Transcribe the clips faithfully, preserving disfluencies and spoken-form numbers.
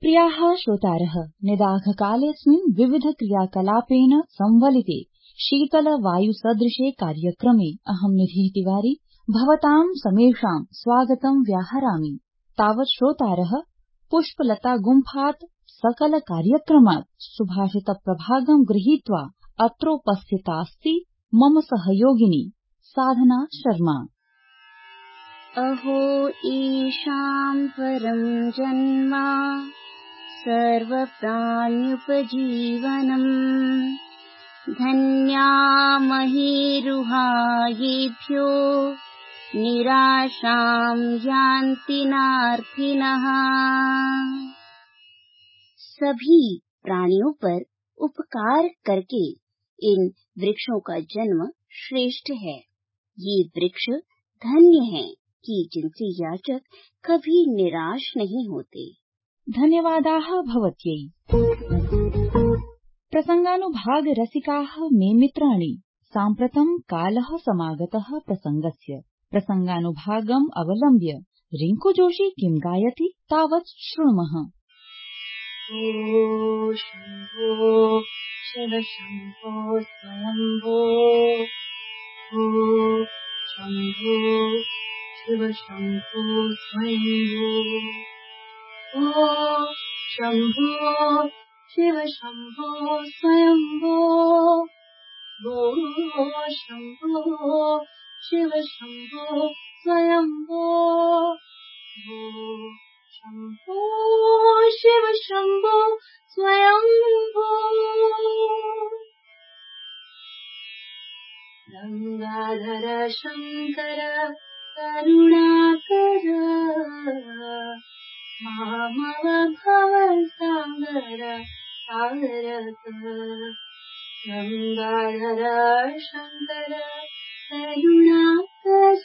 प्रियाः श्रोतारः, निदाघकालेऽस्मिन् विविध क्रियाकलापेन संवलिते शीतल वायुसदृशे कार्यक्रमे अहं निधिः तिवारी भवतां समेषां स्वागतं व्याहरामि। तावत् श्रोतारः पुष्पलता गुम्फात् सकल कार्यक्रमात् सुभाषित प्रभागं गृहीत्वा अत्रोपस्थितास्ति मम सहयोगिनी साधना शर्मा। अहो ईशां परं जन्म सर्वप्राण्युपजीवनम् धन्या महीरुहायेभ्यो निराशां यान्ति नार्थिनः। सभी प्राणियों पर उपकार करके इन वृक्षों का जन्म श्रेष्ठ है। ये वृक्ष धन्य हैं कि जिनसे याचक कभी निराश नहीं होते। धन्यवादाः भवत्यै। प्रसंगानुभाग रसिकाः मे मित्राणि, साम्प्रतं कालः समागतः प्रसंगस्य। प्रसंगानुभागम् अवलम्ब्य रिंकु जोशी किं गायति तावत् शृणुमः। ओ शम्भो शिव शम्भो स्वयम्भो, ओ शम्भो शिव शम्भो स्वयम्भो, ओ शम्भो शिव शम्भो स्वयम्भो, ओ शम्भो शिव शम्भो स्वयम्भो, ओ शम्भो शिव शम्भो स्वयम्भो। गंगाधर शंकर करुणाकर, मामव भव सागर तारक। गंगाधर शंकर करुणाकर,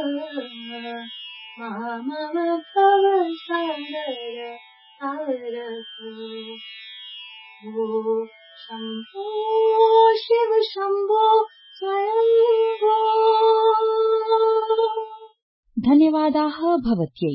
मामव भव सागर तारक। ओ शंभो शिव शंभो स्वयम्भो। धन्यवादाः भवत्यै।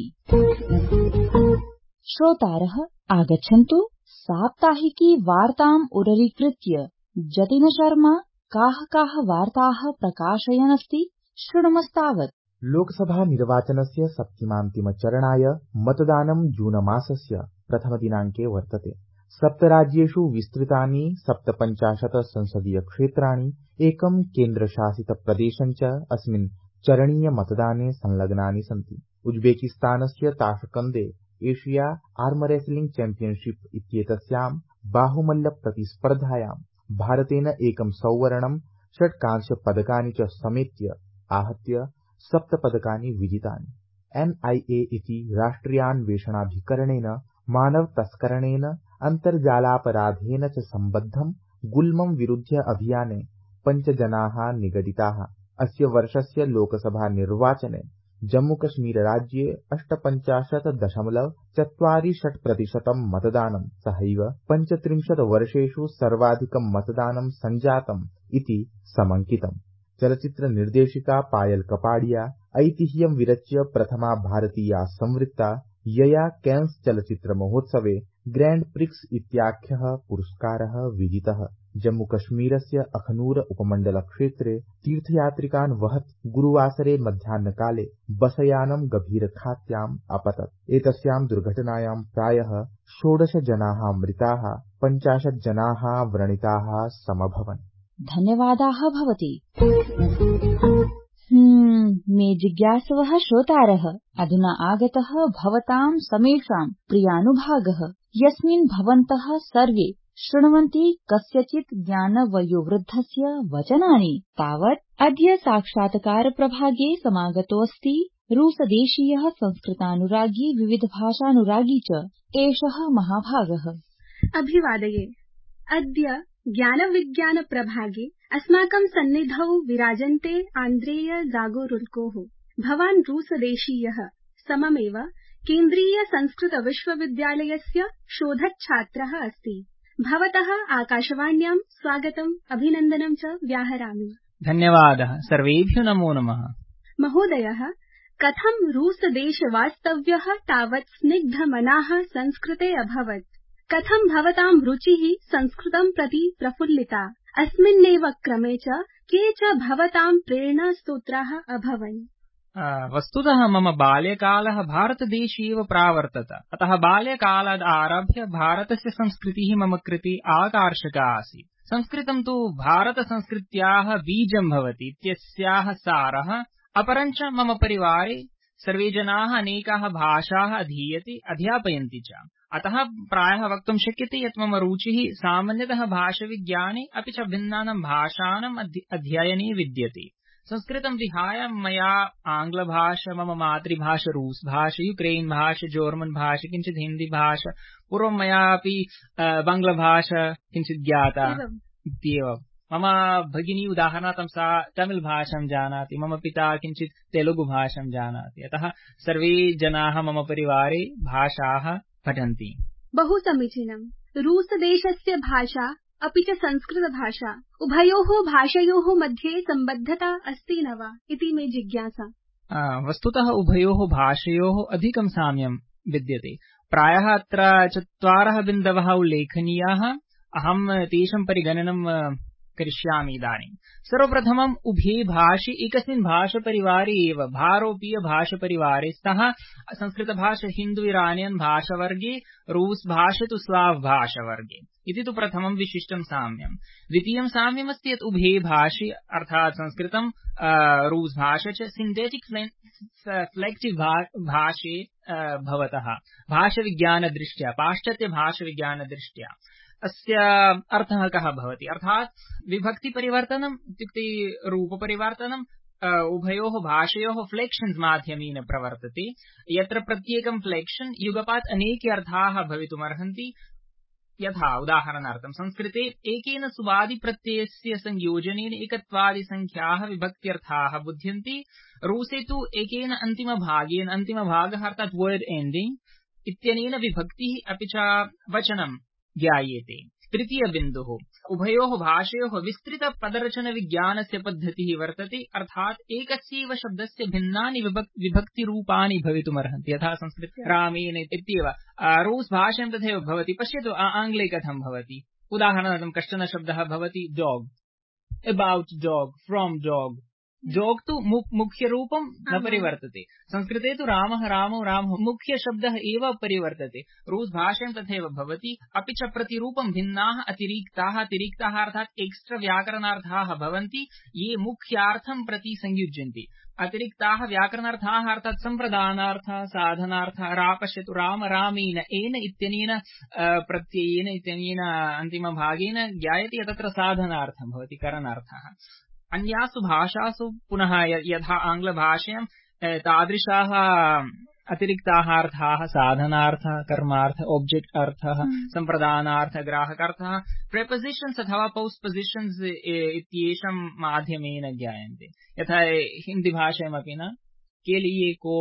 श्रोतारः आगच्छन्तु साप्ताहिकी वार्ताम् उररीकृत्य जतिन शर्मा काः काः वार्ताः प्रकाशयन्नस्ति शृणुमस्तावत्। लोकसभा निर्वाचनस्य सप्तमान्तिमचरणाय मतदानं जूनमासस्य प्रथमदिनाङ्के वर्तते। सप्तराज्येषु विस्तृतानि सप्तपञ्चाशत् संसदीय क्षेत्राणि एकं केन्द्रशासित प्रदेशं च अस्मिन् चरणीय मतदाने संलग्नानि सन्ति। उज्बेकिस्तानस्य ताशकन्दे एशिया आर्मरेसलिंग चैम्पियनशिप इत्येतस्यां बाहुमल्ल प्रतिस्पर्धायां भारतेन एकं सौवर्णं षट् कांस्य पदकानि च समेत्य आहत्य सप्त पदकानि विजितानि। एन आई ए इति राष्ट्रियान्वेषणाभिकरणेन मानव तस्करणेन अन्तर्जालापराधेन च सम्बद्धं गुल्मं विरुध्य अभियाने पञ्च जनाः निगडिताः। अस्य वर्षस्य लोकसभा निर्वाचने जम्मूकश्मीर राज्ये अष्टपञ्चाशत् दशमलव चत्वारि षट् प्रतिशतं मतदानं सहैव पञ्चत्रिंशत् वर्षेषु सर्वाधिकं मतदानं सञ्जातम् इति समङ्कितम्। चलचित्र निर्देशिका पायल कपाडिया ऐतिह्यं विरच्य प्रथमा भारतीया संवृत्ता, यया कैन्स चलचित्र महोत्सवे ग्रैंड प्रिक्स इत्याख्यः पुरस्कारः विजितः। जम्मूकश्मीरस्य अखनूर उपमण्डल क्षेत्रे तीर्थयात्रिकान् वहत् गुरुवासरे मध्याह्नकाले बसयानं गभीरखात्याम् अपतत्। एतस्यां दुर्घटनायां प्रायः षोडश जनाः मृताः, पञ्चाशत् जनाः व्रणिताः समभवन्। धन्यवादाः भवति। हम्म मे जिज्ञासवः श्रोतारः, अधुना आगतः भवतां समेषां प्रियानुभागः, यस्मिन् भवन्तः सर्वे शृण्वन्ति कस्यचित् ज्ञानवयोवृद्धस्य वचनानि। तावत् अद्य साक्षात्कार प्रभागे समागतोऽस्ति रूसदेशीयः संस्कृतानुरागी विविधभाषानुरागी च एषः महाभागः। अभिवादये। अद्य ज्ञानविज्ञान प्रभागे अस्माकं सन्निधौ विराजन्ते आन्द्रेय जागोरुल्कोः। भवान् रूसदेशीयः, सममेव केन्द्रीय संस्कृत विश्वविद्यालयस्य शोधच्छात्रः अस्ति। भवतः आकाशवाण्यां स्वागतम् अभिनन्दनं च व्याहरामि। धन्यवादः। सर्वेभ्यो नमो नमः। महोदयः, कथं रूसदेशवास्तव्यः तावत् स्निग्धमनाः संस्कृते अभवत्, कथं भवतां रुचिः संस्कृतं प्रति प्रफुल्लिता, अस्मिन्नेव क्रमे च के च भवतां प्रेरणास्रोताः अभवन्। वस्तुतः मम बाल्यकालः भारतदेशे एव प्रावर्तत। अतः बाल्यकालात् आरभ्य भारतस्य संस्कृतिः मम कृते आकर्षका आसीत्। संस्कृतं तु भारतसंस्कृत्याः बीजं भवति इत्यस्याः सारः। अपरञ्च मम परिवारे सर्वे जनाः अनेकाः भाषाः अधीयते, अध्यापयन्ति च। अतः प्रायः वक्तुं शक्यते यत् मम रुचिः सामान्यतः भाषाविज्ञाने अपि च भिन्नानां भाषाणाम् अध्ययने विद्यते। संस्कृतं विहाय मया आङ्ग्लभाषा, मम मातृभाषा रूस् भाषा, यूक्रेन् भाषा, जर्मन् भाषा, किञ्चित् हिन्दी भाषा, पूर्वं मया अपि बाङ्ग्लाभाषा किञ्चित् ज्ञाता इत्येव। मम भगिनी उदाहरणार्थं सा तमिळ् भाषां जानाति, मम पिता किञ्चित् तेलुगु भाषां जानाति। अतः सर्वे जनाः मम परिवारे भाषाः पठन्ति। बहु समीचीनम्। रूसदेशस्य भाषा अपि च संस्कृतभाषा उभयोः भाषयोः मध्ये सम्बद्धता अस्ति न वा इति मे जिज्ञासा। वस्तुतः उभयोः भाषयोः अधिकं साम्यं विद्यते। प्रायः अत्र चत्वारः बिन्दवः उल्लेखनीयाः। अहं तेषां परिगणनं करिष्यामि इदानीं। सर्वप्रथमम् उभे भाषे एकस्मिन् भाषापरिवारे एव भारोपीय भाषापरिवारे स्तः। संस्कृतभाषा हिन्दू इरानियन् भाषावर्गे, रूस् भाषा तु स्लाव् भाषावर्गे इति तु प्रथमं विशिष्टं साम्यं। द्वितीयं साम्यमस्ति यत् उभे भाषे अर्थात् संस्कृतं रूस् भाषा च सिन्थेटिक् फ्लेक्टिव् भाषे भवतः भाषाविज्ञानदृष्ट्या, पाश्चात्यभाषाविज्ञानदृष्ट्या अस्य अर्थः कः भवति? अर्थात् विभक्तिपरिवर्तनम् इत्युक्ते रूपपरिवर्तनम् उभयोः भाषयोः फ्लेक्शन्स् माध्यमेन प्रवर्तते, यत्र प्रत्येकं फ्लेक्शन् युगपात् अनेके अर्थाः भवितुमर्हन्ति। यथा उदाहरणार्थं संस्कृते एकेन सुबादिप्रत्ययस्य संयोजनेन एकत्वादिसङ्ख्याः विभक्त्यर्थाः बुध्यन्ति। रूसे तु एकेन अन्तिमभागेन, अन्तिमभागः अर्थात् वर्ड् एण्डिङ्ग् इत्यनेन विभक्तिः अपि च वचनं ज्ञायते। तृतीय बिन्दुः, उभयोः भाषयोः विस्तृत पदरचन विज्ञानस्य पद्धतिः वर्तते। अर्थात् एकस्यैव शब्दस्य भिन्नानि विभक्तिरूपाणि भवितुमर्हन्ति। यथा संस्कृते रामेण इत्येव रूस् भाषायां तथैव भवति। पश्यतु आङ्ग्ले कथं भवति। उदाहरणार्थं कश्चन शब्दः भवति dog, about dog, from dog. जोग् तु मुख्यरूपं न परिवर्तते। संस्कृते तु रामः रामो रामः मुख्यशब्दः एव परिवर्तते। रूस् भाषायां तथैव भवति। अपि च प्रतिरूपं भिन्नाः अतिरिक्ताः अतिरिक्ताः अर्थात् एक्स्ट्रा व्याकरणार्थाः भवन्ति, ये मुख्यार्थं प्रति संयुज्यन्ते। अतिरिक्ताः व्याकरणार्थाः अर्थात् सम्प्रदानार्थः, साधनार्थः। रा पश्यतु राम रामेण एन इत्यनेन प्रत्ययेन इत्यनेन अन्तिमभागेन ज्ञायते, तत्र साधनार्थं भवति, करणार्थः। अन्यासु भाषासु पुनः यथा आङ्ग्लभाषायां तादृशाः अतिरिक्ताः अर्थाः साधनार्थः, कर्मार्थः, ऑब्जेक्ट अर्थः, सम्प्रदानार्थः, ग्राहकार्थः, प्रेपोजिशन्स् अथवा पोस्ट्पोजिशन्स् इत्येषां माध्यमेन ज्ञायन्ते। यथा हिन्दी भाषायामपि न के लिए को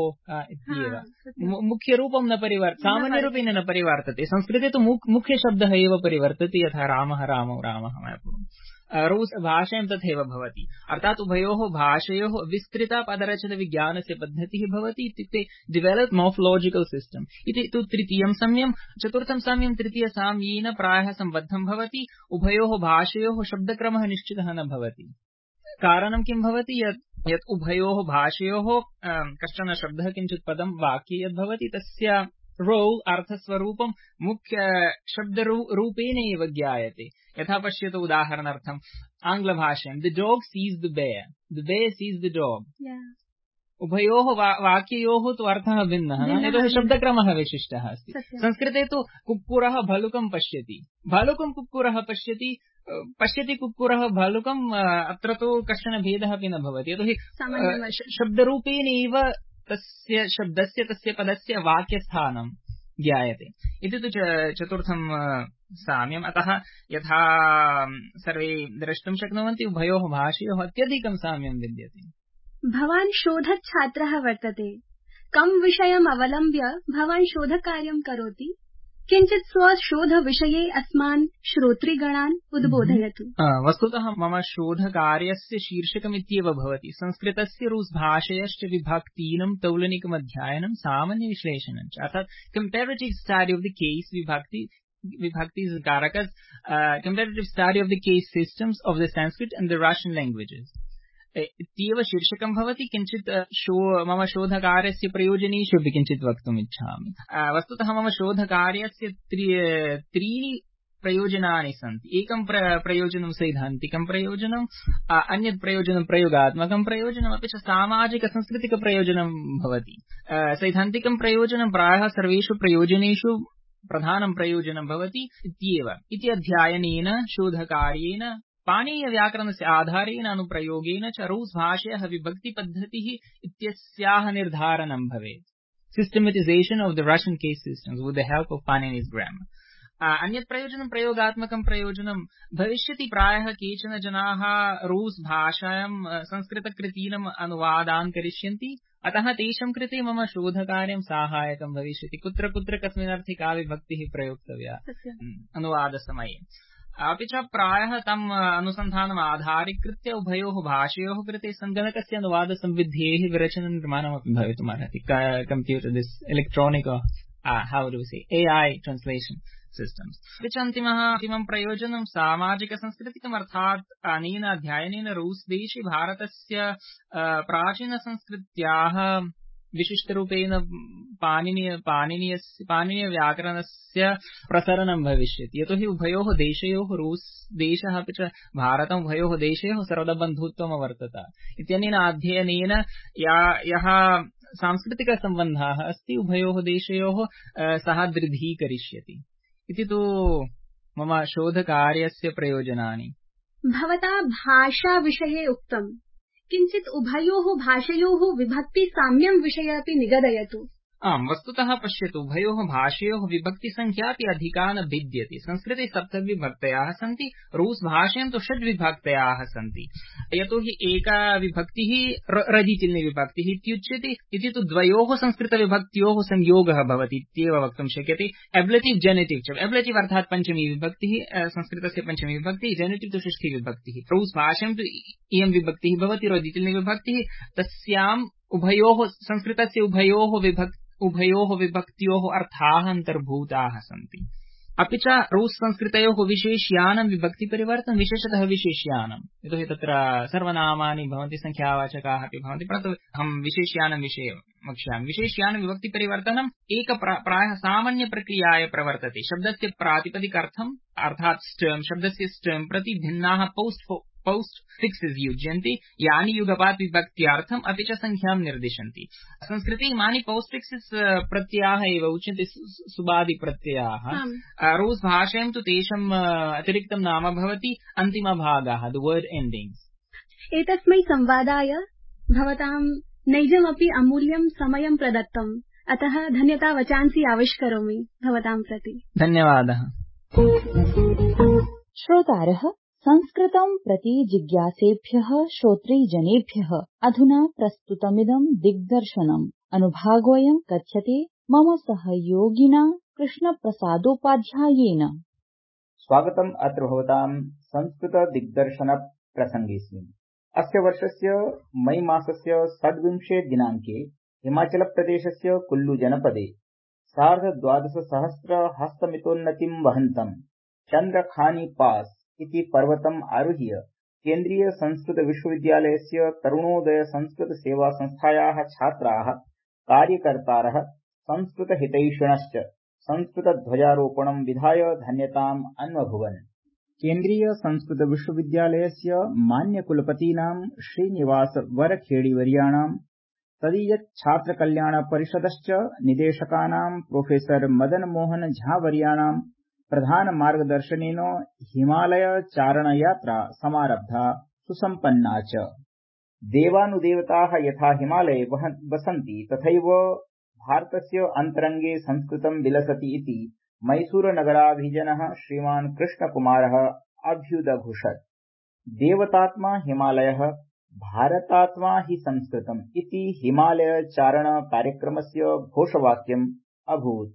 इत्येव मुख्यरूपं न परिवर्तते, सामान्यरूपेण न परिवर्तते। संस्कृते तु मुख्यशब्दः एव परिवर्तते, यथा रामः रामो रामः। रूस् भाषायां तथैव भवति। अर्थात् उभयोः भाषयोः विस्तृत पदरचन विज्ञानस्य पद्धतिः भवति, इत्युक्ते डेवलप् मोर्फोलॉजिकल सिस्टम् इति तु तृतीयं साम्यं। चतुर्थं साम्यं तृतीयसाम्येन प्रायः सम्बद्धं भवति। उभयोः भाषयोः शब्दक्रमः निश्चितः न भवति। कारणं किं भवति यत् यत् उभयोः भाषयोः कश्चन शब्दः किञ्चित् पदं वाक्ये यद् भवति तस्य रोल् अर्थस्वरूपं मुख्य शब्दरूपेण एव ज्ञायते। यथा पश्यतु उदाहरणार्थम् आङ्ग्लभाषायां the dog sees the bear, the bear sees the dog. उभयोः वाक्ययोः तु अर्थः भिन्नः, यतोहि शब्दक्रमः विशिष्टः अस्ति। संस्कृते तु कुक्कुरः भालुकं पश्यति, भालुकं कुक्कुरः पश्यति, पश्यति कुक्कुरः भालुकम्। अत्र तु कश्चन भेदः अपि न भवति, यतोहि शब्दरूपेण एव तस्य शब्दस्य तस्य पदस्य वाक्यस्थानं ज्ञायते। इति तु चतुर्थं साम्यम्। अतः यथा सर्वे द्रष्टुं शक्नुवन्ति उभयोः भाषयोः अत्यधिकं साम्यं विद्यते। भवान् शोधच्छात्रः वर्तते। कं विषयम् अवलम्ब्य भवान् शोधकार्यं करोति? किञ्चित् स्वशोधविषये अस्मान् श्रोतृगणान् उद्बोधयतु। वस्तुतः मम शोधकार्यस्य शीर्षकमित्येव भवति संस्कृतस्य रूस् भाषयश्च विभक्तीनां तौलनिकमध्ययनं सामान्यविश्लेषणं च, अर्थात् comparative study of the case विभक्ति Vibhakti is Karakas, uh, comparative study of the case systems of the Sanskrit and the Russian languages. इत्येव शीर्षकं भवति। किञ्चित् शो मम शोधकार्यस्य प्रयोजनेषु अपि किञ्चित् वक्तुम् इच्छामि। वस्तुतः मम शोधकार्यस्य त्रि त्रीणि प्रयोजनानि सन्ति। एकं प्र, प्रयोजनं सैद्धान्तिकं प्रयोजनम्, अन्यत् प्रयोजनं प्रयोगात्मकं प्रयोजनम्, अपि च सामाजिकसंस्कृतिकप्रयोजनं भवति। सैद्धान्तिकं प्रयोजनं प्रायः सर्वेषु प्रयोजनेषु प्रधानं प्रयोजनं भवति इत्येव। इति अध्ययनेन शोधकार्येण पाणिनीयव्याकरणस्य आधारेण अनुप्रयोगेन च रूस् भाषयाः विभक्तिपद्धतिः इत्यस्याः निर्धारणं भवेत्। Systematization of the Russian case systems with the help of Panini's grammar. अन्यत् प्रयोजनं प्रयोगात्मकं प्रयोजनं भविष्यति। प्रायः केचन जनाः रूस् भाषायां संस्कृतकृतीनाम् अनुवादान् करिष्यन्ति, अतः तेषां कृते मम शोधकार्यं साहाय्यकं भविष्यति। कुत्र कुत्र कस्मिन् अर्थे का विभक्तिः प्रयोक्तव्या अनुवादसमये। अपि च प्रायः तम् अनुसन्धानम् आधारीकृत्य उभयोः भाषयोः कृते सङ्गणकस्य अनुवादसंविधेः विरचननिर्माणमपि भवितुमर्हति। Computer this electronic how do we say A I translation systems. Which अन्तिमः अन्तिमं प्रयोजनं सामाजिकसंस्कृतिकम्, अर्थात् अनेन अध्ययनेन रूस् देशे भारतस्य प्राचीनसंस्कृत्याः विशिष्टरूपेण पाणिनीय पाणिनीयस्य पाणिनीयव्याकरणस्य प्रसरणं भविष्यति। यतोहि उभयोः देशयोः रूस् देशः अपि च भारतम् उभयोः देशयोः सर्वदा बन्धुत्वम् वर्तते। इत्यनेन अध्ययनेन या यः सांस्कृतिकसम्बन्धः अस्ति उभयोः देशयोः सः दृढीकरिष्यति इति तु मम शोधकार्यस्य प्रयोजनानि। भवता भाषा विषये उक्तम्, किञ्चित् उभयोः भाषयोः विभक्ति साम्यं विषये अपि निगदयतु। आम्, वस्तुतः पश्यतु, उभयोः भाषयोः विभक्तिसङ्ख्या अपि अधिका न भिद्यते। संस्कृते सप्तविभक्तयः सन्ति, रूस् भाषायां तु षड्विभक्तयः सन्ति। यतोहि एका विभक्तिः रजितिल्नि विभक्तिः इत्युच्यते, इति तु द्वयोः संस्कृतविभक्त्योः संयोगः भवति इत्येव वक्तुं शक्यते। एब्लेटिव् जेनेटिव् च, एब्लेटिव् अर्थात् पञ्चमी विभक्तिः, संस्कृतस्य पञ्चमी विभक्तिः, जेनेटिव् तु षष्ठी विभक्तिः। रूस् भाषायां तु इयं विभक्तिः भवति रजितिल्नि विभक्तिः। तस्याम् उभयोः संस्कृतस्य उभयोः विभक्ति उभयोः विभक्त्योः अर्थाः अन्तर्भूताः सन्ति। अपि च रूस् संस्कृतयोः विशेष्यानं विभक्तिपरिवर्तनं, विशेषतः विशेष्यानं, यतोहि तत्र सर्वनामानि भवन्ति, संख्यावाचकाः अपि भवन्ति, परन्तु अहं विशेष्यानं विषये वक्ष्यामि। विशेष्यानं विभक्तिपरिवर्तनम् एक प्रायः सामान्यप्रक्रियाय प्रवर्तते। शब्दस्य प्रातिपदिकार्थम् अर्थात् स्टर्म् शब्दस्य स्टर्म् प्रति भिन्नाः पोस्ट् पोस्ट् फिक्सेस् युज्यन्ति, यानि युगपात् विभक्त्यार्थम् अपि च संख्यां निर्दिशन्ति। संस्कृते इमानि पोस्ट् फिक्सेस् प्रत्ययाः एव उच्यन्ते, सुबादिप्रत्ययाः। रूस् भाषायां तु तेषाम् अतिरिक्तं नाम भवति अन्तिमभागाः, द वर्ड एण्डिङ्ग्स्। एतस्मै संवादाय भवतां नैजमपि अमूल्यं समयं प्रदत्तम्, अतः धन्यतावचांसि आविष्करोमि भवतां प्रति। धन्यवादः। श्रोतारः, संस्कृतं प्रति जिज्ञासेभ्यः श्रोतृजनेभ्यः अधुना प्रस्तुतमिदं दिग्दर्शनम्। अनुभागोऽयं कथ्यते मम सहयोगिना कृष्णप्रसादोपाध्यायेन। स्वागतम् अत्र भवतां संस्कृत दिग्दर्शन प्रसङ्गेऽस्मिन्। अस्य वर्षस्य मई मासस्य षड्विंशे दिनाङ्के हिमाचलप्रदेशस्य कुल्लु जनपदे सार्धद्वादशसहस्र हस्तमितोन्नतिं वहन्तं चन्द्रखानी पास् इति पर्वतम् आरुह्य केन्द्रीय संस्कृत विश्वविद्यालयस्य तरुणोदय संस्कृत सेवा संस्थायाः छात्राः, कार्यकर्तारः, संस्कृतहितैषिणश्च संस्कृतध्वजारोपणं विधाय धन्यताम् अन्वभुवन्। केन्द्रीय संस्कृत विश्वविद्यालयस्य मान्यकुलपतीनां श्रीनिवास वरखेड़ीवर्याणां, तदीय छात्रकल्याण परिषदश्च निदेशकानां प्रोफेसर मदन मोहन झावर्याणां प्रधान मार्गदर्शनेन हिमालय चारण यात्रा समारब्धा सुसम्पन्ना च। देवानुदेवताः यथा हिमालये वसन्ति तथैव भारतस्य अन्तरङ्गे संस्कृतं विलसति इति मैसूरुनगराभिजनः श्रीमान् कृष्णकुमारः अभ्युदघुषत्। देवतात्मा हिमालयः, भारतात्मा हि संस्कृतम् इति हिमालय चारण कार्यक्रमस्य घोषवाक्यम् अभूत्।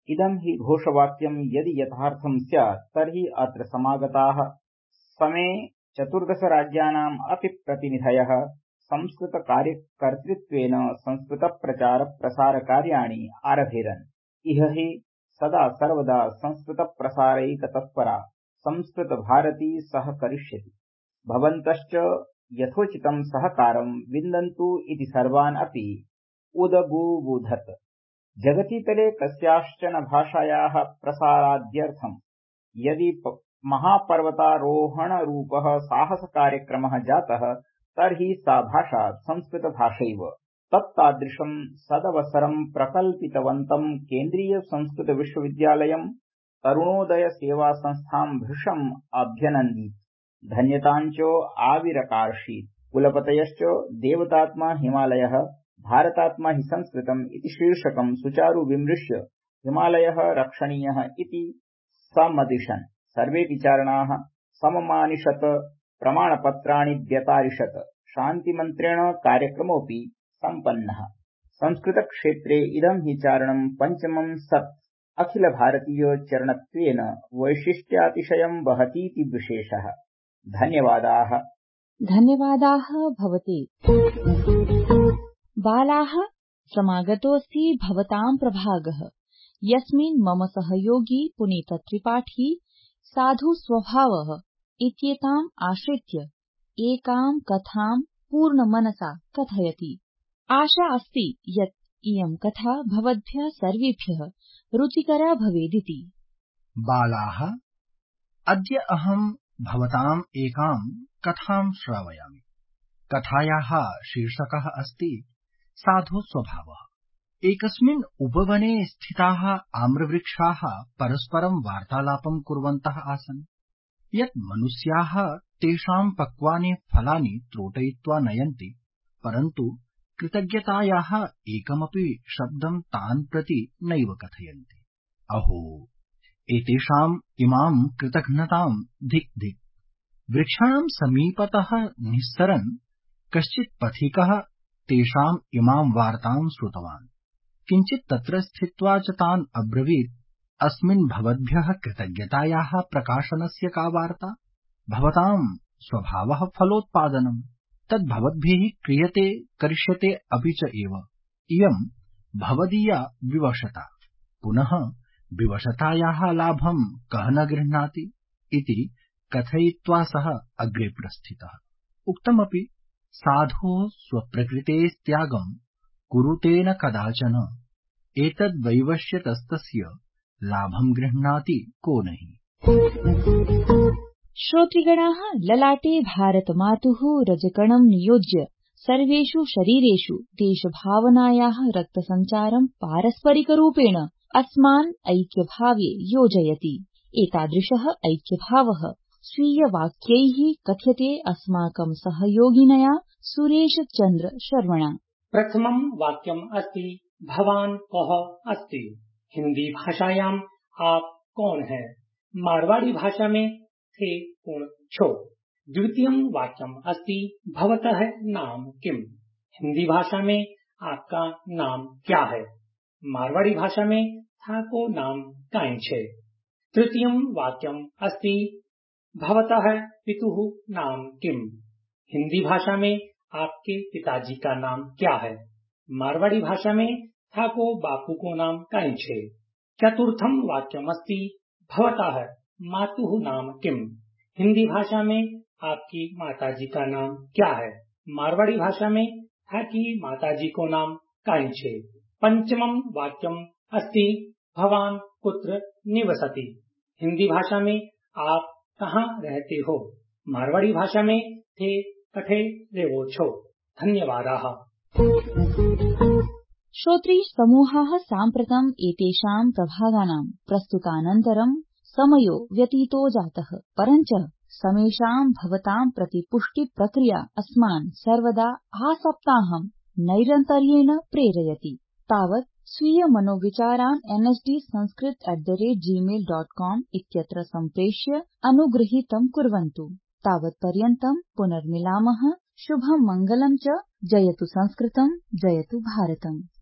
इदं हि घोषवाक्यं यदि यथार्थं स्यात् तर्हि अत्र समागताः समे चतुर्दश राज्यानाम् अपि प्रतिनिधयः संस्कृतकार्यकर्तृत्वेन संस्कृतप्रचारप्रसारकार्याणि आरभेरन्। इह हि सदा सर्वदा संस्कृतप्रसारैकतत्परा संस्कृतभारती सहकरिष्यति। भवन्तश्च यथोचितं सहकारं विन्दन्तु इति सर्वान् अपि उदगूवुधत्। जगतीतले कस्याश्चन भाषायाः प्रसाराद्यर्थं यदि महापर्वतारोहणरूपः साहसकार्यक्रमः जातः तर्हि सा भाषा संस्कृतभाषैव। तत्तादृशं सदवसरं प्रकल्पितवन्तं केन्द्रीयसंस्कृतविश्वविद्यालयं तरुणोदयसेवासंस्थां भृशम् अभ्यनन्दीत्। धन्यताञ्च आविरकार्षीत्। कुलपतयश्च देवतात्मा हिमालयः भारतात्मा हि संस्कृतम् इति शीर्षकं सुचारु विमृश्य हिमालयः रक्षणीयः इति समदिशन्। सर्वे विचारणाः सममानिषत, प्रमाणपत्राणि व्यतारिषत। शान्तिमन्त्रेण कार्यक्रमोऽपि सम्पन्नः। संस्कृतक्षेत्रे इदं हि चारणं पञ्चमं सत् अखिलभारतीयचरणत्वेन वैशिष्ट्यातिशयं वहतीति विशेषः। धन्यवादाः। धन्यवादाः भवते। बालाः, समागतोऽस्ति भवतां प्रभागः, यस्मिन् मम सहयोगी पुनीतत्रिपाठी साधु स्वभावः इत्येताम् आश्रित्य एकां कथां पूर्णमनसा कथयति। आशा अस्ति यत् इयं कथा भवद्भ्यः सर्वेभ्यः रुचिकरा भवेदिति। बालाः, अद्य अहं भवताम् एकां कथां श्रावयामि। कथायाः शीर्षकः अस्ति साधु स्वभावः। एकस्मिन् उपवने स्थिताः आम्रवृक्षाः परस्परं वार्तालापं कुर्वन्तः आसन् यत् मनुष्याः तेषां पक्वानि फलानि त्रोटयित्वा नयन्ति, परन्तु कृतज्ञतायाः एकमपि शब्दं तान् प्रति नैव कथयन्ति। अहो, एतेषाम् इमां कृतघ्नतां धिक् धिक्। वृक्षाणां समीपतः निस्सरन् कश्चित् पथिकः तेषाम् इमां वार्तां श्रुतवान्। किञ्चित् तत्र स्थित्वा च तान् अब्रवीत्, अस्मिन् भवद्भ्यः कृतज्ञतायाः प्रकाशनस्य का वार्ता? भवतां स्वभावः फलोत्पादनम्। तद् भवद्भिः क्रियते करिष्यते अपि च एव। इयं भवदीया विवशता। पुनः विवशतायाः लाभं कः न गृह्णाति इति कथयित्वा सः अग्रे प्रस्थितः। उक्तमपि, साधोः स्वप्रकृतेस्त्यागं कुरुते न कदाचन, एतद्वैवश्यतस्तस्य लाभं गृह्णाति को नहि। श्रोतृगणाः, ललाटे भारतमातुः रजकणं नियोज्य सर्वेषु शरीरेषु देशभावनायाः रक्तसञ्चारं पारस्परिकरूपेण अस्मान् ऐक्यभावे योजयति। एतादृशः ऐक्यभावः स्वीयवाक्यैः कथ्यते अस्माकं सहयोगिनया सुरेशचन्द्र शर्मणा। प्रथमं वाक्यम् अस्ति भवान् कः अस्ति। हिंदी भाषायाम् आप कौन है। मारवाड़ी भाषा में थे कुण छो। द्वितीयं वाक्यम् अस्ति भवतः नाम किम। हिंदी भाषा में आपका नाम क्या है। मारवाड़ी भाषा में थाको नाम काई छे। तृतीयं वाक्यम् अस्ति भवतः पितुः नाम किम। हिंदी भाषा में आपके पिताजी का नाम क्या है। मारवाड़ी भाषा में थाको बापू को नाम काई छे। चतुर्थम वाक्यम अस्ति भवतः मातुः नाम किम। हिंदी भाषा में आपकी माताजी का नाम क्या है। मारवाड़ी भाषा में थाकी माताजी को नाम काई छे। पंचमम वाक्यम अस्ति भवान कुत्र निवसति। हिंदी भाषा में आप कहाँ रहते हो। मारवाड़ी भाषा में थे कठे रेवो छो। धन्यवादाः। श्रोत्री समूहाः साम्प्रतम् एतेषां प्रभागानां प्रस्तुतानन्तरं समयो व्यतीतो जातः, परञ्च समेषां भवतां प्रति पुष्टिप्रक्रिया अस्मान् सर्वदा आसप्ताहं नैरन्तर्येण प्रेरयति। तावत् स्वीय मनोविचारान् N S D Sanskrit at the rate Gmail dot com इत्यत्र सम्प्रेष्य अनुगृहीतं कुर्वन्तु। तावत्पर्यन्तं पुनर्मिलामः। शुभं मङ्गलं च। जयतु संस्कृतं, जयतु भारतम्।